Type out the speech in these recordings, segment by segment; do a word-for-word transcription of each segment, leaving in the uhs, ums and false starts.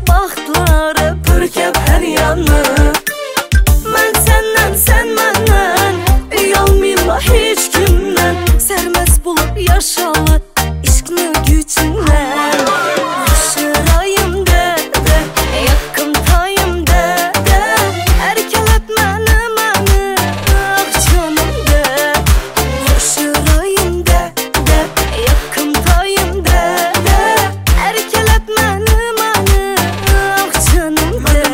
baxtları pürkəb hər yanı. Mən səndən, sən məndən, uyalmayla heç kimdən, sərməst bulub yaşalı işqni gücündən. Yaşırayım de, de, yakın tayım de, de, erkelet məni, məni, ah canım de. Yaşırayım de, de, yakın tayım de, de, erkelet məni, məni, ah canım de.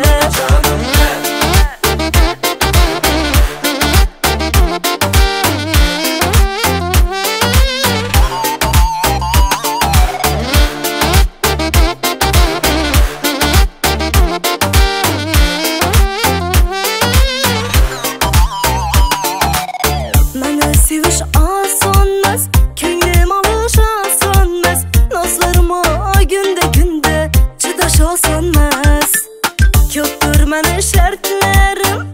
Mənə seviş asonmaz, köyüm alışasonmaz, nazlarıma gündə gündə çıdaş olsanmaz. Köpür mənə şərtlərim,